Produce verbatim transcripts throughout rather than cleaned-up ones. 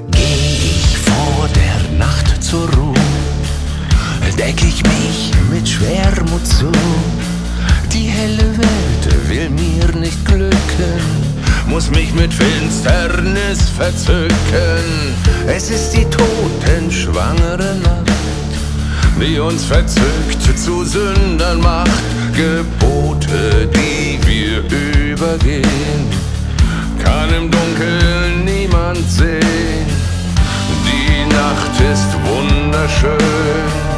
Geh ich vor der Nacht zur Ruhe, deck ich mich mit Schwermut zu. Die helle Welt will mir nicht glücken, muss mich mit Finsternis verzücken. Es ist die totenschwangere Nacht, die uns verzückt zu Sündern macht. Gebote, die wir übergehen, kann im Dunkeln niemand sehen. Die Nacht ist wunderschön.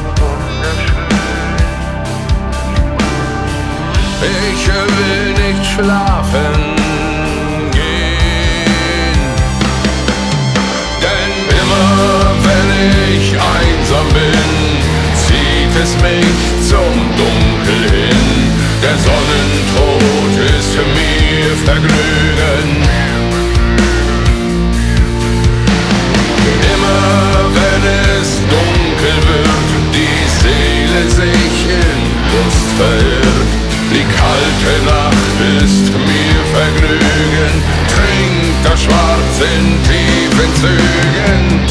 Ich will nicht schlafen gehen, denn immer wenn ich einsam bin, zieht es mich zum Dunkel hin. Der Sonnentod ist für mir Vergnügen. Immer wenn es dunkel wird, die Seele sich in Lust verirrt. Die kalte Nacht ist mir Vergnügen. Trink das Schwarz in tiefen Zügen.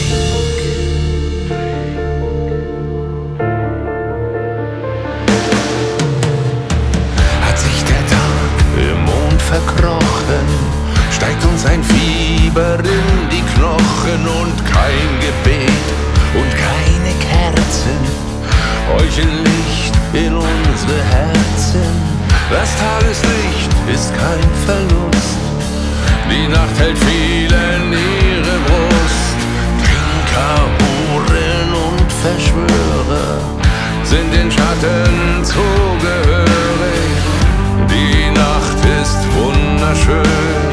Hat sich der Tag im Mond verkrochen, steigt uns ein Fieber in die Knochen und kein Gebet und keine Kerzen heucheln Licht in unsere Herzen. Das Tageslicht ist kein Verlust, die Nacht hält vielen ihre Brust. Trinker, Huren und Verschwörer sind den Schatten zugehörig. Die Nacht ist wunderschön.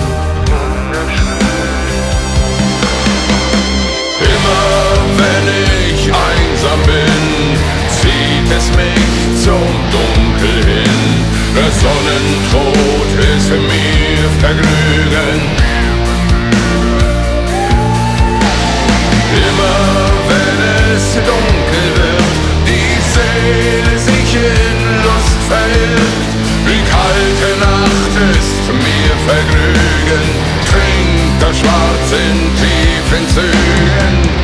Immer wenn ich einsam bin, zieht es mich zum Dunkel hin. Der Sonnentod ist für mir Vergnügen. Immer wenn es dunkel wird, die Seele sich in Lust verirrt. Die kalte Nacht ist mir Vergnügen. Trink das Schwarz in tiefen Zügen.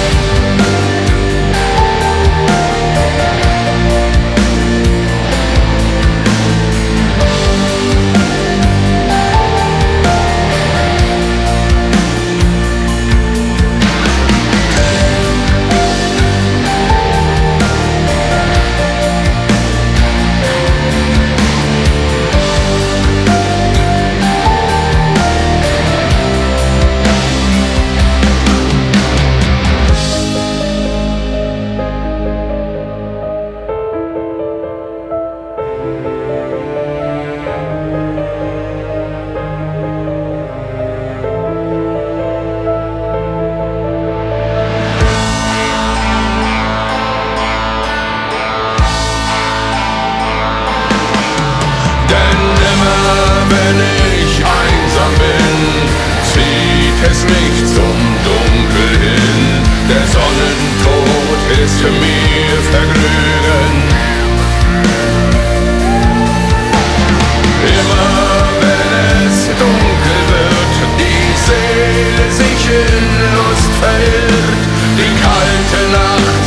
Wenn ich einsam bin, zieht es mich zum Dunkel hin. Der Sonnentod ist für mir Vergnügen. Immer wenn es dunkel wird, die Seele sich in Lust verirrt. Die kalte Nacht